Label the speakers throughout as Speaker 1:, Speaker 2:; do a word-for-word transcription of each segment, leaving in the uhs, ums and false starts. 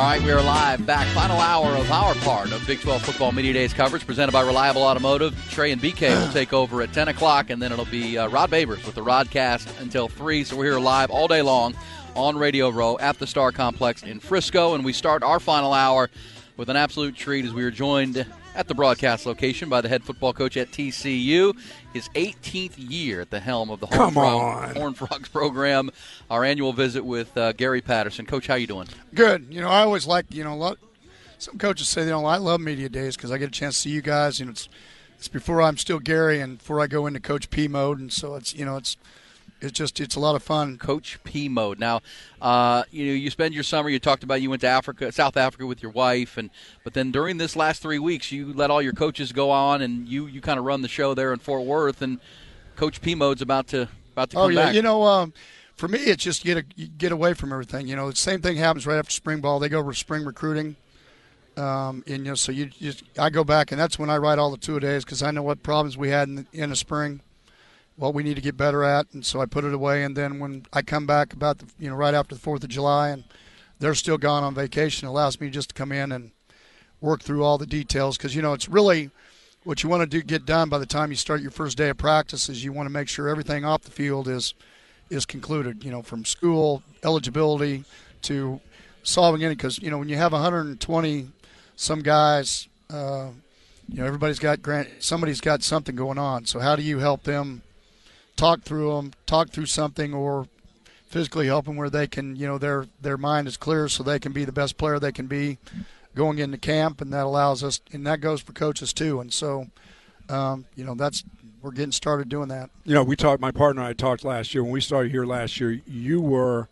Speaker 1: right, we are live back. Final hour of our part of Big twelve Football Media Days coverage presented by Reliable Automotive. Trey and B K will take over at ten o'clock, and then it'll be uh, Rod Babers with the Rodcast until three. So we're here live all day long on Radio Row at the Star Complex in Frisco, and we start our final hour with an absolute treat as we are joined at the broadcast location by the head football coach at T C U. His eighteenth year at the helm of the Horned, Frog, Horned Frogs program. Our annual visit with uh, Gary Patterson. Coach, how you doing?
Speaker 2: Good. You know, I always like, you know, lot, some coaches say they don't like, I love media days because I get a chance to see you guys. You know, it's it's before I'm still Gary and before I go into Coach P mode, and so it's, you know, it's it's just it's a lot of fun.
Speaker 1: Coach P mode. Now, uh, you know, you spend your summer. You talked about you went to Africa, South Africa with your wife, and but then during this last three weeks, you let all your coaches go on, and you, you kind of run the show there in Fort Worth. And Coach P mode's about to about to come
Speaker 2: oh yeah,
Speaker 1: back.
Speaker 2: you know, um, for me, it's just get a, get away from everything. You know, the same thing happens right after spring ball. They go over spring recruiting, um, and you know, so you just I go back, and that's when I write all the two a days because I know what problems we had in the, in the spring. What we need to get better at, and so I put it away. And then when I come back about the, you know, right after the fourth of July, and they're still gone on vacation, it allows me just to come in and work through all the details because, you know, it's really what you want to do get done by the time you start your first day of practice is you want to make sure everything off the field is is concluded, you know, from school, eligibility to solving any, because, you know, when you have one hundred twenty some guys, uh, you know, everybody's got grant, somebody's got something going on. So how do you help them talk through them, talk through something, or physically help them where they can, you know, their their mind is clear so they can be the best player they can be going into camp, and that allows us, and that goes for coaches too. And so, um, you know, that's we're getting started doing that.
Speaker 3: You know, we talked. My partner and I talked last year when we started here last year. You were,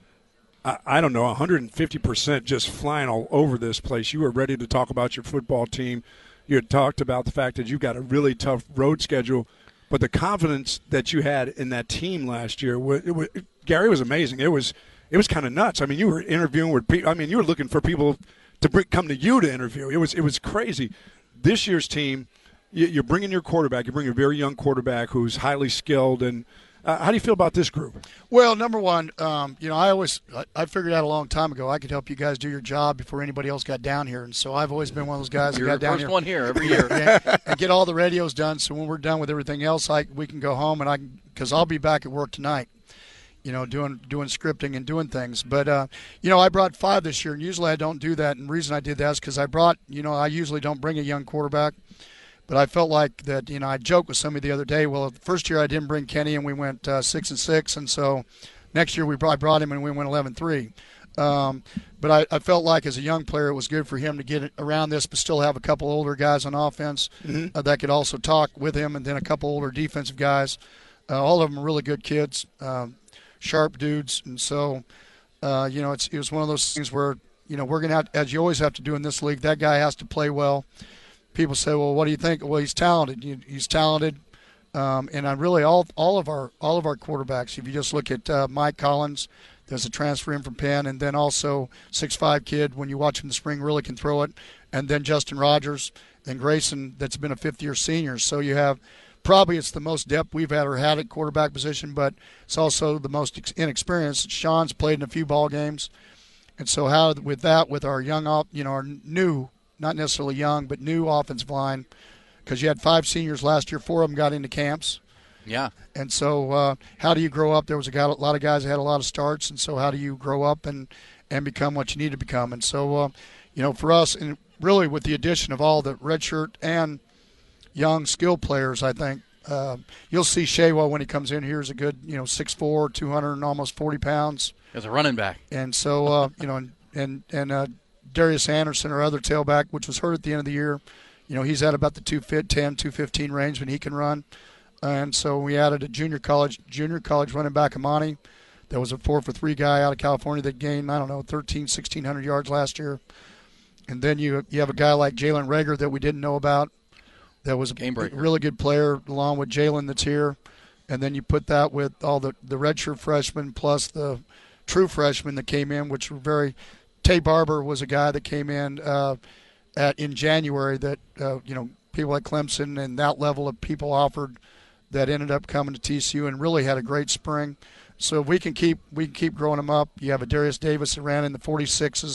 Speaker 3: I, I don't know, one hundred fifty percent just flying all over this place. You were ready to talk about your football team. You had talked about the fact that you got a really tough road schedule. But the confidence that you had in that team last year, it was, Gary, was amazing. It was it was kind of nuts. I mean, you were interviewing with people. I mean, you were looking for people to bring, come to you to interview. It was it was crazy. This year's team, you're bringing your quarterback. You're bringing a very young quarterback who's highly skilled. And uh, how do you feel about this group?
Speaker 2: Well, number one, um, you know, I always I figured out a long time ago I could help you guys do your job before anybody else got down here, and so I've always been one of those guys
Speaker 1: You're
Speaker 2: that got
Speaker 1: the
Speaker 2: down
Speaker 1: first
Speaker 2: here.
Speaker 1: one here every year,
Speaker 2: and, and get all the radios done. So when we're done with everything else, I we can go home and I because I'll be back at work tonight, you know, doing doing scripting and doing things. But uh, you know, I brought five this year, and usually I don't do that. And the reason I did that is because I brought, you know, I usually don't bring a young quarterback. But I felt like that, you know, I joked with somebody the other day. Well, the first year I didn't bring Kenny, and we went uh, six and six, and so next year we brought, I brought him, and we went eleven three. Um, but I, I felt like as a young player, it was good for him to get around this, but still have a couple older guys on offense mm-hmm. uh, that could also talk with him, and then a couple older defensive guys. Uh, all of them are really good kids, um, sharp dudes, and so uh, you know, it's it was one of those things where, you know, we're gonna have, as you always have to do in this league, that guy has to play well. People say, well, what do you think? Well, he's talented. He's talented, um, and I really all all of our all of our quarterbacks. If you just look at uh, Mike Collins, there's a transfer in from Penn, and then also six five kid. When you watch him in the spring, really can throw it. And then Justin Rogers, then Grayson, that's been a fifth year senior. So you have probably it's the most depth we've ever had at quarterback position, but it's also the most inexperienced. Sean's played in a few ball games, and so how with that with our young op, you know, our new. Not necessarily young, but new offensive line, because you had five seniors last year. Four of them got into camps.
Speaker 1: Yeah.
Speaker 2: And so uh, how do you grow up? There was a, guy, a lot of guys that had a lot of starts, and so how do you grow up and, and become what you need to become? And so, uh, you know, for us, and really with the addition of all the redshirt and young skill players, I think uh, you'll see Shewa when he comes in here is a good, you know, six four, two hundred and almost forty pounds.
Speaker 1: As a running back.
Speaker 2: And so, uh, you know, and, and, and uh, Darius Anderson, our other tailback, which was hurt at the end of the year, you know, he's at about the two ten, two fifteen range when he can run. And so we added a junior college junior college running back, Amani. That was a four for three guy out of California that gained, I don't know, thirteen, sixteen hundred yards last year. And then you you have a guy like Jalen Rager that we didn't know about that was a
Speaker 1: Game breaker.
Speaker 2: really good player along with Jalen that's here. And then you put that with all the, the redshirt freshmen plus the true freshmen that came in, which were very – Tay Barber was a guy that came in uh, at in January that, uh, you know, people like Clemson and that level of people offered that ended up coming to T C U and really had a great spring. So if we can keep we can keep growing them up. You have a Darius Davis that ran in the forty-sixes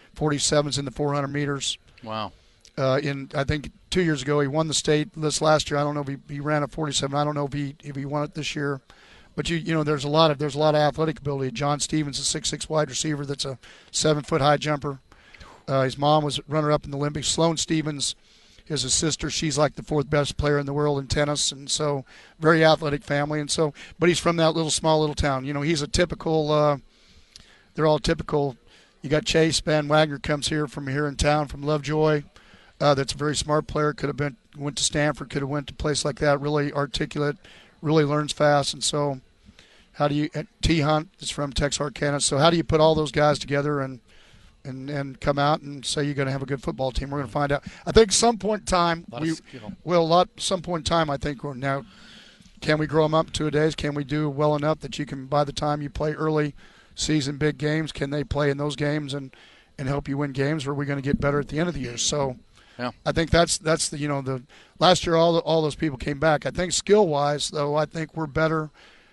Speaker 2: forty-sevens in the four hundred meters.
Speaker 1: Wow.
Speaker 2: Uh, in I think two years ago he won the state. This last year I don't know if he, he ran a forty-seven. I don't know if he if he won it this year. But you you know there's a lot of there's a lot of athletic ability. John Stevens, a six foot six wide receiver that's a seven foot high jumper. Uh, his mom was runner up in the Olympics. Sloane Stevens is his sister. She's like the fourth best player in the world in tennis, and so very athletic family. And so, but he's from that little small little town. You know, he's a typical. Uh, they're all typical. You got Chase Van Wagner comes here from here in town from Lovejoy. Uh, that's a very smart player. Could have been went to Stanford. Could have went to a place like that. Really articulate. Really learns fast. And so, how do you T Hunt is from Texarkana. So how do you put all those guys together and and and come out and say you're going to have a good football team? We're going to find out. I think some point in time we will. A lot. Some point in time, I think we're now. Can we grow them up two days? Can we do well enough that you can, by the time you play early season big games, can they play in those games and, and help you win games? Or are we going to get better at the end of the year? So,
Speaker 1: yeah.
Speaker 2: I think that's that's the you know the last year all the, all those people came back. I think skill wise though, I think we're better.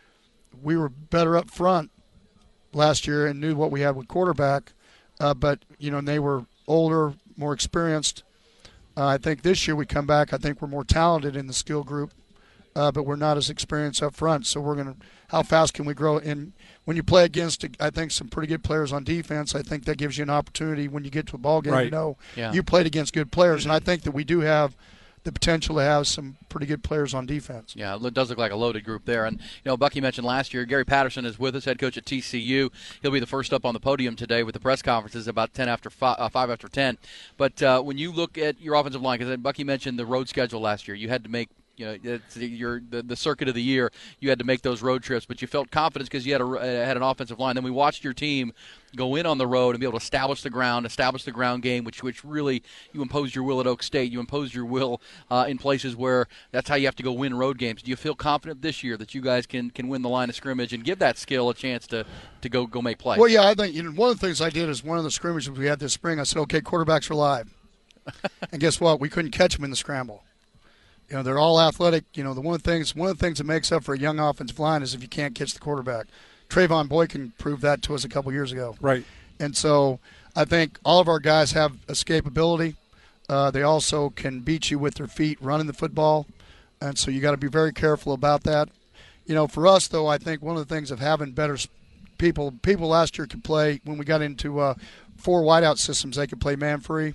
Speaker 2: We were better up front last year and knew what we had with quarterback. Uh, but, you know, and they were older, more experienced. Uh, I think this year we come back, I think we're more talented in the skill group, uh, but we're not as experienced up front. So we're going to – how fast can we grow? And when you play against, I think, some pretty good players on defense, I think that gives you an opportunity when you get to a ball game
Speaker 3: right.
Speaker 2: to know
Speaker 1: yeah.
Speaker 2: you played against good players. And I think that we do have – the potential to have some pretty good players on defense.
Speaker 1: Yeah, it does look like a loaded group there. And, you know, Bucky mentioned last year, Gary Patterson is with us, head coach at T C U. He'll be the first up on the podium today with the press conferences about ten after five, uh, five after ten. But uh, when you look at your offensive line, because Bucky mentioned the road schedule last year, you had to make, you know, it's your the, the circuit of the year. You had to make those road trips, but you felt confidence because you had a uh, had an offensive line. Then we watched your team go in on the road and be able to establish the ground, establish the ground game, which which really you imposed your will at Oak State. You imposed your will uh, in places where that's how you have to go win road games. Do you feel confident this year that you guys can can win the line of scrimmage and give that skill a chance to, to go go make plays?
Speaker 2: Well, yeah, I think you know one of the things I did is one of the scrimmages we had this spring. I said, okay, quarterbacks are live, and guess what? We couldn't catch them in the scramble. You know, they're all athletic. You know, the one of the things one of the things that makes up for a young offensive line is if you can't catch the quarterback. Trayvon Boykin proved that to us a couple years ago.
Speaker 3: Right.
Speaker 2: And so I think all of our guys have escapability. Uh, they also can beat you with their feet running the football. And so you got to be very careful about that. You know, for us, though, I think one of the things of having better people, people last year could play, when we got into uh, four wideout systems, they could play man-free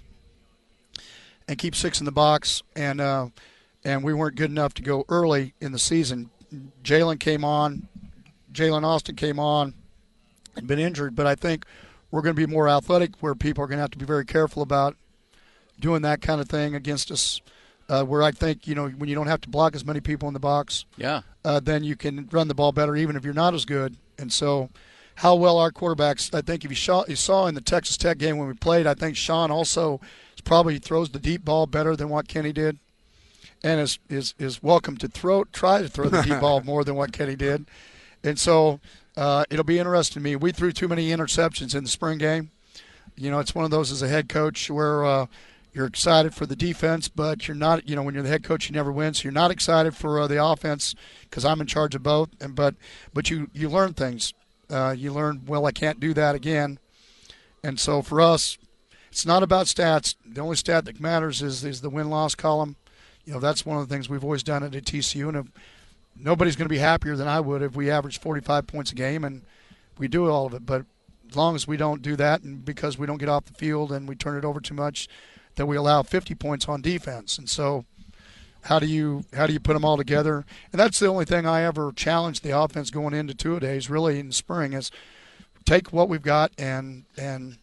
Speaker 2: and keep six in the box. And, uh, and we weren't good enough to go early in the season. Jalen came on. Jalen Austin came on and been injured, but I think we're going to be more athletic where people are going to have to be very careful about doing that kind of thing against us, uh, where I think, you know, when you don't have to block as many people in the box,
Speaker 1: yeah,
Speaker 2: uh, then you can run the ball better even if you're not as good. And so how well our quarterbacks, I think if you saw, you saw in the Texas Tech game when we played, I think Sean also probably throws the deep ball better than what Kenny did and is, is, is welcome to throw try to throw the deep ball more than what Kenny did. And so uh, it'll be interesting to me. We threw too many interceptions in the spring game. You know, it's one of those as a head coach where uh, you're excited for the defense, but you're not, you know, when you're the head coach, you never win. So you're not excited for uh, the offense because I'm in charge of both. And But but you, you learn things. Uh, you learn, well, I can't do that again. And so for us, it's not about stats. The only stat that matters is, is the win-loss column. You know, that's one of the things we've always done at T C U. And if, nobody's going to be happier than I would if we averaged forty-five points a game and we do all of it. But as long as we don't do that and because we don't get off the field and we turn it over too much, then we allow fifty points on defense. And so how do you how do you put them all together? And that's the only thing I ever challenged the offense going into two-a-days really in the spring is take what we've got and and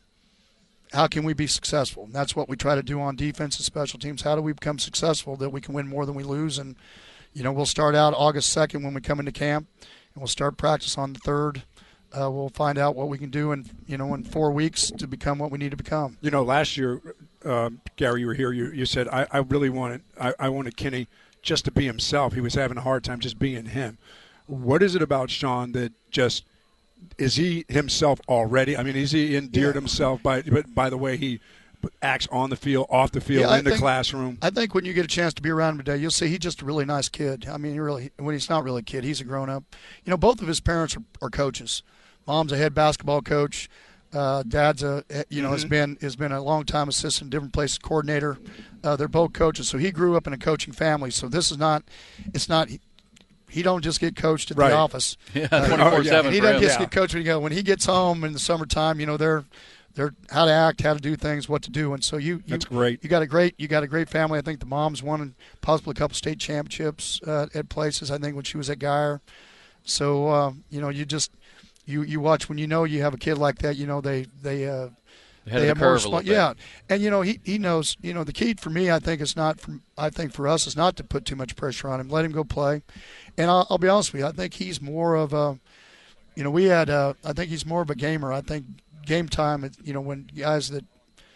Speaker 2: how can we be successful? And that's what we try to do on defense and special teams. How do we become successful that we can win more than we lose? And you know, we'll start out August second when we come into camp, and we'll start practice on the third. Uh, we'll find out what we can do in, you know, in four weeks to become what we need to become.
Speaker 3: You know, last year, uh, Gary, you were here. You, you said, I, I really wanted I, I wanted Kenny just to be himself. He was having a hard time just being him. What is it about Sean that just is he himself already? I mean, is he endeared yeah. himself by by the way he acts on the field, off the field,
Speaker 2: yeah,
Speaker 3: in the
Speaker 2: think,
Speaker 3: classroom?
Speaker 2: I think when you get a chance to be around him today, you'll see he's just a really nice kid. I mean, he really when he's not really a kid, he's a grown-up. You know, both of his parents are, are coaches. Mom's a head basketball coach. Uh, Dad's a you know
Speaker 3: Mm-hmm.
Speaker 2: has been has been a long time assistant, different places coordinator. Uh, they're both coaches, so he grew up in a coaching family. So this is not, it's not. He don't just get coached at
Speaker 3: Right.
Speaker 2: the office.
Speaker 1: Yeah,
Speaker 2: Uh,
Speaker 1: twenty-four seven
Speaker 2: He
Speaker 1: for
Speaker 2: doesn't
Speaker 1: him.
Speaker 2: just
Speaker 3: Yeah.
Speaker 2: get coached when he go. When he gets home in the summertime, you know they're they're how to act, how to do things, what to do, and so you you
Speaker 3: That's great.
Speaker 2: you got a great you got a great family. I think the mom's won possibly a couple state championships uh, at places. I think when she was at Geyer. So uh, you know you just you you watch when you know you have a kid like that. You know they they. Uh,
Speaker 1: Ahead
Speaker 2: they
Speaker 1: of
Speaker 2: have
Speaker 1: the
Speaker 2: more
Speaker 1: curve a little
Speaker 2: respo-
Speaker 1: bit.
Speaker 2: Yeah, and you know he, he knows. You know the key for me, I think, is not from. I think for us is not to put too much pressure on him. Let him go play, and I'll, I'll be honest with you. I think he's more of a. You know, we had. Uh, I think he's more of a gamer. I think game time. You know, when guys that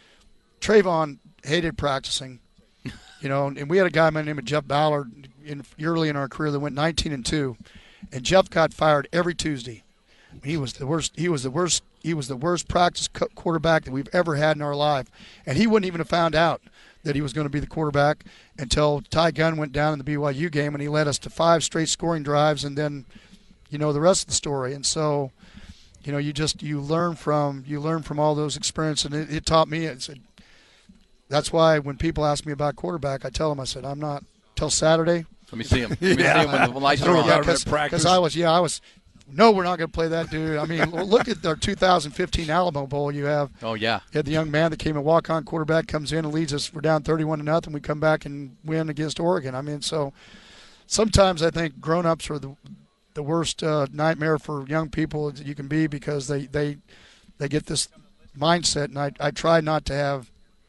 Speaker 2: Trayvon hated practicing. You know, and we had a guy by the name of Jeff Ballard in early in our career that went nineteen and two, and Jeff got fired every Tuesday. He was the worst. He was the worst. He was the worst practice cu- quarterback that we've ever had in our life, and he wouldn't even have found out that he was going to be the quarterback until Ty Gunn went down in the B Y U game, and he led us to five straight scoring drives, and then, you know, the rest of the story. And so, you know, you just you learn from you learn from all those experiences, and it, it taught me. It said, that's why when people ask me about quarterback, I tell them, I said, I'm not till Saturday.
Speaker 1: Let me see him. Let me see him when the lights are
Speaker 3: Oh,
Speaker 1: on.
Speaker 3: yeah.
Speaker 2: because
Speaker 3: practice.
Speaker 2: I was yeah I was. No, we're not going to play that dude. I mean, look at our two thousand fifteen Alamo Bowl. You have
Speaker 1: Oh, yeah.
Speaker 2: you had the young man that came in, walk-on quarterback, comes in and leads us. We're down thirty-one to nothing. We come back and win against Oregon. I mean, so sometimes I think grown-ups are the the worst uh, nightmare for young people that you can be because they they, they get this mindset, and I I try not to have.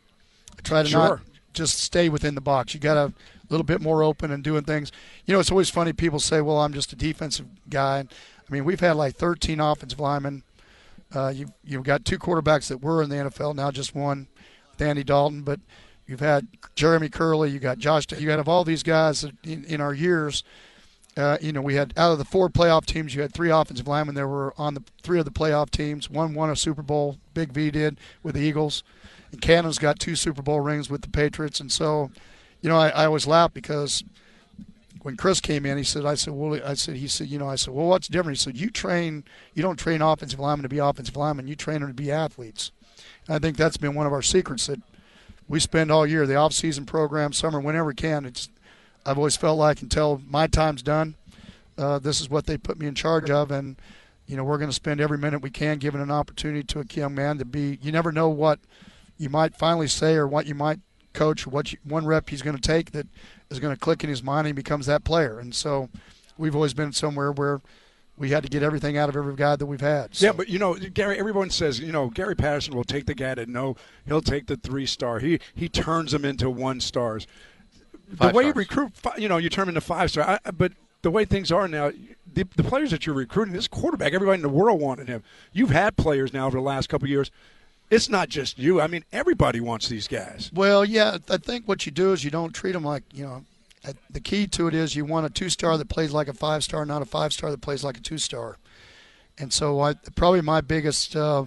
Speaker 2: I try to
Speaker 3: Sure.
Speaker 2: not just stay within the box. You got to a little bit more open and doing things. You know, it's always funny. People say, "Well, I'm just a defensive guy." And, I mean, we've had like thirteen offensive linemen. Uh, you've you've got two quarterbacks that were in the N F L, now just one, with Andy Dalton. But you've had Jeremy Curley, you got Josh. You got of all these guys that in, in our years. Uh, you know, we had out of the four playoff teams, you had three offensive linemen that were on the three of the playoff teams. One won a Super Bowl. Big V did with the Eagles. And Cannon's got two Super Bowl rings with the Patriots. And so, you know, I, I always laugh because when Chris came in, he said, I said, well, I said, he said, you know, I said, well, what's different? He said, you train, you don't train offensive linemen to be offensive linemen. You train them to be athletes. And I think that's been one of our secrets that we spend all year, the off-season program, summer, whenever we can. It's, I've always felt like until my time's done, uh, this is what they put me in charge of. And, you know, we're going to spend every minute we can giving an opportunity to a young man to be, you never know what you might finally say or what you might coach, or what you, one rep he's going to take that is going to click in his mind and he becomes that player. And so we've always been somewhere where we had to get everything out of every guy that we've had. So.
Speaker 3: Yeah, but, you know, Gary, everyone says, you know, Gary Patterson will take the guy that no, he'll take the three-star. He he turns them into one-stars.
Speaker 1: Five
Speaker 3: the way
Speaker 1: stars.
Speaker 3: you recruit, you know, you turn them into five-star. I, but the way things are now, the, the players that you're recruiting, this quarterback, everybody in the world wanted him. You've had players now over the last couple of years. It's not just you. I mean, everybody wants these guys.
Speaker 2: Well, yeah, I think what you do is you don't treat them like, you know, the key to it is you want a two-star that plays like a five-star, not a five-star that plays like a two-star. And so I, probably my biggest uh,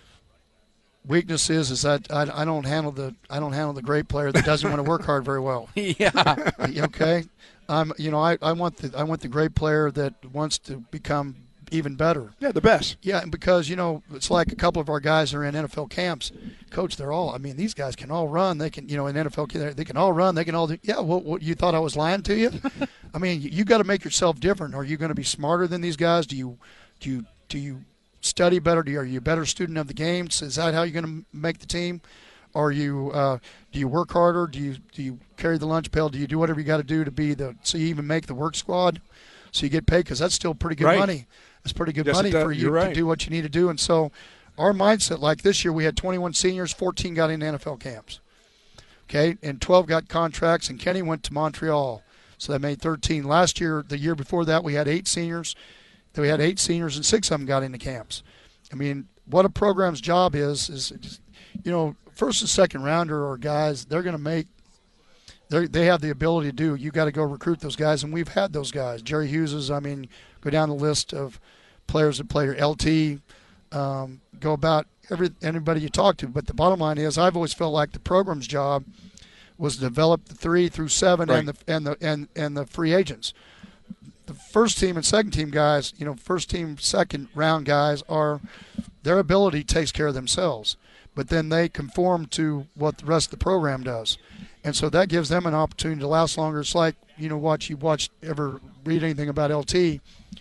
Speaker 2: weakness is is that I, I don't handle the I don't handle the great player that doesn't want to work hard very well.
Speaker 1: Yeah.
Speaker 2: Okay, um, you know I, I want the I want the great player that wants to become even better.
Speaker 3: Yeah, the best.
Speaker 2: Yeah, because, you know, it's like a couple of our guys are in N F L camps. Coach, they're all, I mean, these guys can all run. They can, you know, in N F L, they can all run. They can all do, yeah, well, what, you thought I was lying to you? I mean, you, you got to make yourself different. Are you going to be smarter than these guys? Do you, do you, do you study better? Do you, are you a better student of the game? Is that how you're going to make the team? Are you, uh, do you work harder? Do you, do you carry the lunch pail? Do you do whatever you got to do to be the, so you even make the work squad? So you get paid, because that's still pretty good
Speaker 3: Right.
Speaker 2: money. It's pretty good
Speaker 3: Yes,
Speaker 2: money
Speaker 3: it does.
Speaker 2: for you
Speaker 3: You're right.
Speaker 2: to do what you need to do. And so our mindset, like this year, we had twenty-one seniors, fourteen got into N F L camps. Okay, and twelve got contracts, and Kenny went to Montreal. So that made thirteen. Last year, the year before that, we had eight seniors. Then we had eight seniors, and six of them got into camps. I mean, what a program's job is, is, just, you know, first and second rounder are guys, they're going to make, they they have the ability to do. You got to go recruit those guys, and we've had those guys. Jerry Hughes's, I mean, go down the list of players that play, L T, um, go about every anybody you talk to. But the bottom line is, I've always felt like the program's job was to develop the three through seven
Speaker 3: Right.
Speaker 2: and the and the and, and the free agents. The first team and second team guys, you know, first team, second round guys are their ability takes care of themselves, but then they conform to what the rest of the program does. And so that gives them an opportunity to last longer. It's like, you know, watch you watch ever read anything about L T.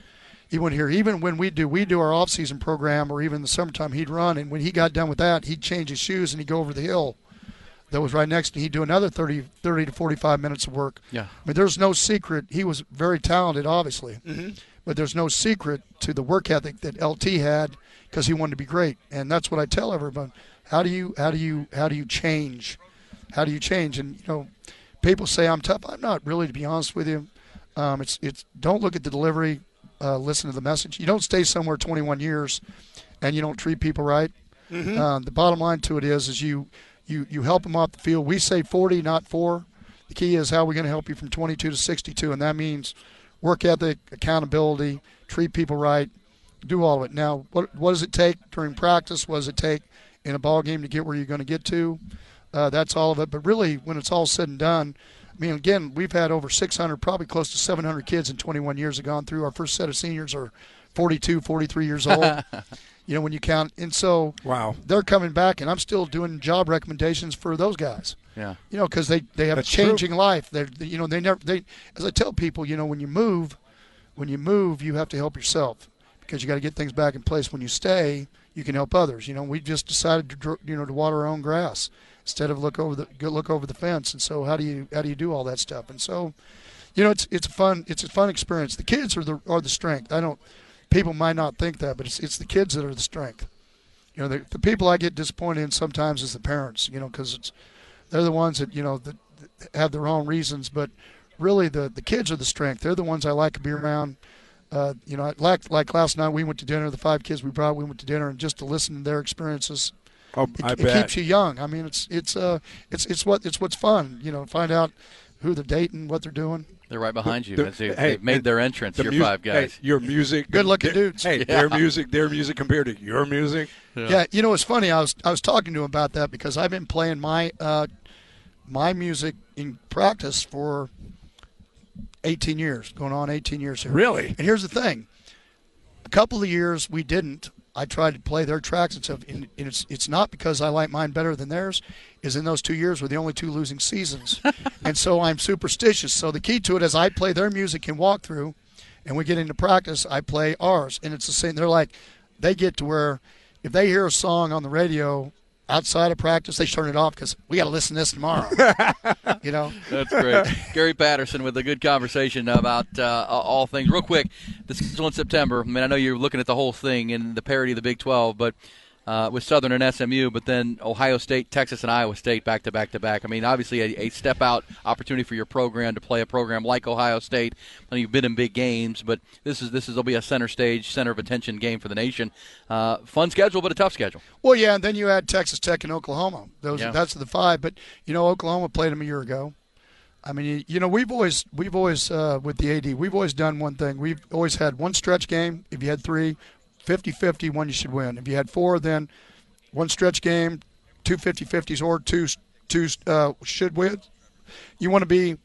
Speaker 2: He went here. Even when we do we do our off-season program, or even in the summertime, he'd run. And when he got done with that, he'd change his shoes and he'd go over the hill that was right next to him. He'd do another thirty, thirty to forty-five minutes of work.
Speaker 1: Yeah.
Speaker 2: I mean, there's no secret. He was very talented, obviously.
Speaker 3: Mm-hmm.
Speaker 2: But there's no secret to the work ethic that L T had, because he wanted to be great. And that's what I tell everyone. How do you how do you how do you change? How do you change? And, you know, people say I'm tough. I'm not really, to be honest with you. Um, it's it's don't look at the delivery, uh, listen to the message. You don't stay somewhere twenty-one years and you don't treat people right.
Speaker 3: Mm-hmm.
Speaker 2: Uh, the bottom line to it is is you you you help them off the field. We say forty, not four. The key is how we're going to help you from twenty-two to sixty-two, and that means work ethic, accountability, treat people right, do all of it. Now, what what does it take during practice? What does it take in a ball game to get where you're going to get to? Uh, that's all of it. But really, when it's all said and done, I mean, again, we've had over six hundred, probably close to seven hundred kids in twenty-one years have gone through. Our first set of seniors are forty-two, forty-three years old, you know, when you count. And so
Speaker 3: wow,
Speaker 2: they're coming back, and I'm still doing job recommendations for those guys.
Speaker 1: Yeah.
Speaker 2: You know, because they, they have
Speaker 3: That's
Speaker 2: a changing true. life. They're, they, you know, they never, they, as I tell people, you know, when you move, when you move, you have to help yourself, because you got to get things back in place. When you stay, you can help others. You know, we just decided to, you know, to water our own grass instead of look over the go look over the fence. And so how do you how do you do all that stuff? And so, you know, it's it's a fun it's a fun experience. The kids are the are the strength. I don't people might not think that, but it's it's the kids that are the strength. You know, the, the people I get disappointed in sometimes is the parents. You know, because it's they're the ones that you know that, that have their own reasons, but really the the kids are the strength. They're the ones I like to be around. Uh, you know, like like last night we went to dinner. The five kids we brought, we went to dinner, and just to listen to their experiences.
Speaker 3: Oh,
Speaker 2: it,
Speaker 3: I
Speaker 2: it
Speaker 3: bet.
Speaker 2: keeps you young. I mean, it's it's uh it's it's what it's what's fun. You know, find out who they're dating, what they're doing.
Speaker 1: They're right behind you.
Speaker 3: The,
Speaker 1: As they,
Speaker 3: hey,
Speaker 1: they've made their entrance.
Speaker 3: The
Speaker 1: Your
Speaker 3: mu-
Speaker 1: five guys.
Speaker 3: Hey, your music.
Speaker 2: Good-looking
Speaker 3: their,
Speaker 2: dudes.
Speaker 3: Hey,
Speaker 1: Yeah.
Speaker 3: their music, their music compared to your music.
Speaker 1: Yeah.
Speaker 2: Yeah, you know, it's funny. I was I was talking to him about that, because I've been playing my uh, my music in practice for eighteen years, going on eighteen years here.
Speaker 3: Really?
Speaker 2: And here's the thing: a couple of years we didn't. I tried to play their tracks and stuff, and it's it's not because I like mine better than theirs. Is in those two years were the only two losing seasons, and so I'm superstitious. So the key to it is I play their music in walkthrough, and we get into practice. I play ours, and it's the same. They're like, they get to where if they hear a song on the radio outside of practice, they turn it off because we got to listen to this tomorrow. You know,
Speaker 1: That's great. Gary Patterson with a good conversation about uh, all things. Real quick, the schedule in September. I mean, I know you're looking at the whole thing in the parity of the Big twelve, but uh, with Southern and S M U, but then Ohio State, Texas, and Iowa State back to back to back. I mean, obviously a, a step out opportunity for your program to play a program like Ohio State. I mean, you've been in big games, but this is this is will be a center stage, center of attention game for the nation. Uh, fun schedule, but a tough schedule.
Speaker 2: well, yeah, and then you add Texas Tech and Oklahoma. Those
Speaker 1: Yeah.
Speaker 2: that's the five. But you know, Oklahoma played them a year ago. I mean, you, you know, we've always we've always uh, with the A D, we've always done one thing. We've always had one stretch game. If you had three, fifty-fifty, one you should win. If you had four, then one stretch game, two fifty-fifties, or two two uh, should win. You want to be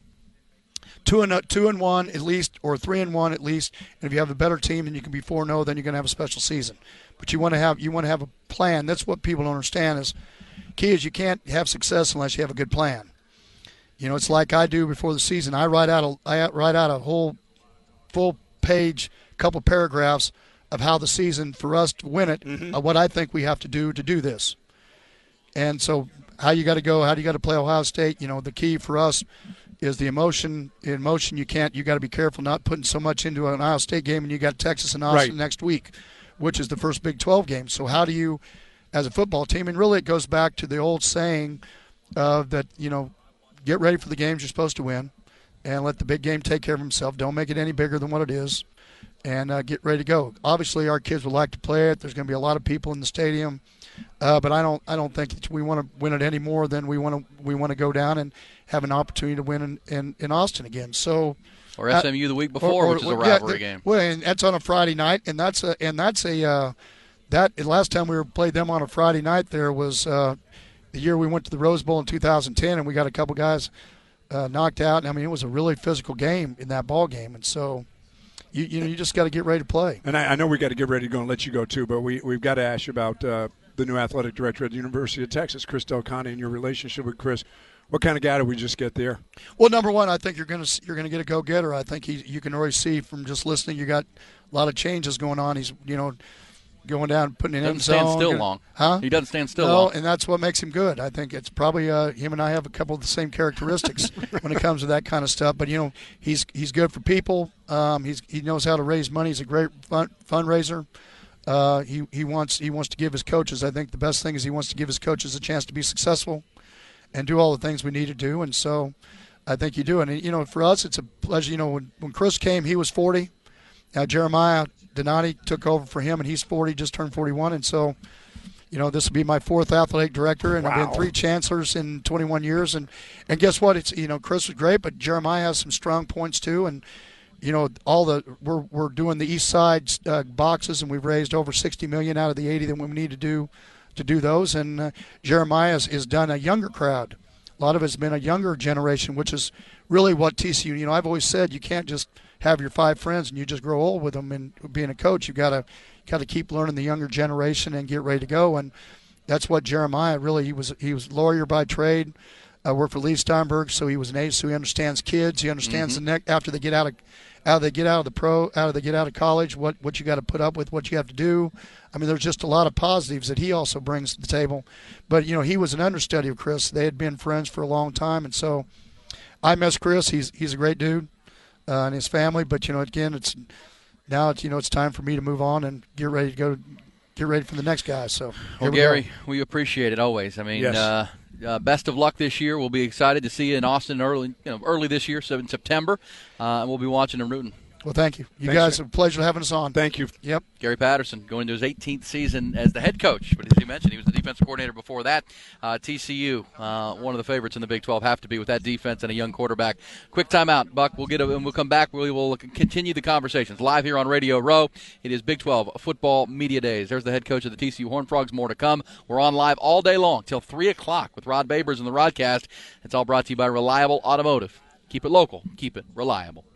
Speaker 2: two and two and one at least, or three and one at least. And if you have a better team, then you can be four and zero. Then you're going to have a special season. But you want to have you want to have a plan. That's what people don't understand. Is key is you can't have success unless you have a good plan. You know, it's like I do before the season. I write out a I write out a whole full page, couple paragraphs of how the season for us to win it,
Speaker 3: Mm-hmm.
Speaker 2: uh, what I think we have to do to do this. And so how you got to go, how do you got to play Ohio State? You know, the key for us is the emotion. In motion, you can't. You got to be careful not putting so much into an Ohio State game, and you got Texas and Austin
Speaker 3: Right.
Speaker 2: next week, which is the first Big twelve game. So how do you, as a football team, and really it goes back to the old saying uh, that, you know, get ready for the games you're supposed to win, and let the big game take care of himself. Don't make it any bigger than what it is, and uh, get ready to go. Obviously, our kids would like to play it. There's going to be a lot of people in the stadium, uh, but I don't. I don't think that we want to win it any more than we want to. We want to go down and have an opportunity to win in, in, in Austin again. So,
Speaker 1: Or S M U the week before,
Speaker 2: or- or-
Speaker 1: which is a
Speaker 2: yeah,
Speaker 1: rivalry
Speaker 2: the-
Speaker 1: game.
Speaker 2: Well, and that's on a Friday night, and that's a and that's a uh, that last time we were played them on a Friday night. There was uh, the year we went to the Rose Bowl in two thousand ten, and we got a couple guys uh, knocked out. And I mean, it was a really physical game in that ball game, and so you you know you just got to get ready to play.
Speaker 3: And I, I know we got to get ready to go and let you go too, but we we've got to ask you about uh, the new athletic director at the University of Texas, Chris Del Conte, and your relationship with Chris. What kind of guy did we just get there?
Speaker 2: Well, number one, I think you're going to you're going to get a go-getter. I think he you can already see from just listening. You got a lot of changes going on. He's you know going down, putting it in
Speaker 1: Doesn't
Speaker 2: zone.
Speaker 1: stand still
Speaker 2: gonna,
Speaker 1: long.
Speaker 2: Huh?
Speaker 1: He doesn't stand still
Speaker 2: no,
Speaker 1: long.
Speaker 2: and that's what makes him good. I think it's probably uh, him and I have a couple of the same characteristics when it comes to that kind of stuff. But you know, he's he's good for people. Um, he's he knows how to raise money. He's a great fun, fundraiser. Uh, he he wants he wants to give his coaches. I think the best thing is he wants to give his coaches a chance to be successful and do all the things we need to do. And so, I think you do. And you know, for us, it's a pleasure. You know, when when Chris came, he was forty. Now Jeremiah Donati took over for him, and he's forty, just turned forty-one. And so, you know, this will be my fourth athletic director, and wow. I've been three chancellors in twenty-one years. And, and guess what? It's you know, Chris was great, but Jeremiah has some strong points too. And you know, all the we're we're doing the East Side uh, boxes, and we've raised over sixty million out of the eighty that we need to do to do those. And uh, Jeremiah has, has done a younger crowd. A lot of it's been a younger generation, which is really what T C U. You know, I've always said you can't just have your five friends and you just grow old with them. And being a coach, you gotta gotta keep learning the younger generation and get ready to go. And that's what Jeremiah really. He was he was a lawyer by trade. Uh, worked for Lee Steinberg, so he was an ace. So he understands kids. He understands mm-hmm. the neck after they get out of out they get out of the pro, out they get out of college. What what you got to put up with, what you have to do. I mean, there's just a lot of positives that he also brings to the table. But you know, he was an understudy of Chris. They had been friends for a long time, and so I miss Chris. He's he's a great dude, uh, and his family. But you know, again, it's now it's you know it's time for me to move on and get ready to go. Get ready for the next guy. So,
Speaker 1: well,
Speaker 2: we
Speaker 1: Gary,
Speaker 2: go.
Speaker 1: we appreciate it always. I mean,
Speaker 3: yes.
Speaker 1: uh, uh, best of luck this year. We'll be excited to see you in Austin early, you know, early this year, so in September, uh, and we'll be watching and rooting.
Speaker 2: Well, thank you. You
Speaker 3: Thanks,
Speaker 2: guys,
Speaker 3: sir.
Speaker 2: a pleasure having us on.
Speaker 3: Thank you.
Speaker 2: Yep.
Speaker 1: Gary Patterson going to his eighteenth season as the head coach. But as you mentioned, he was the defensive coordinator before that. Uh, T C U, uh, one of the favorites in the Big twelve, have to be with that defense and a young quarterback. Quick timeout, Buck. We'll get a, and we'll come back. We will continue the conversations live here on Radio Row. It is Big twelve Football Media Days. There's the head coach of the T C U Horned Frogs. More to come. We're on live all day long till three o'clock with Rod Babers and the Rodcast. It's all brought to you by Reliable Automotive. Keep it local. Keep it reliable.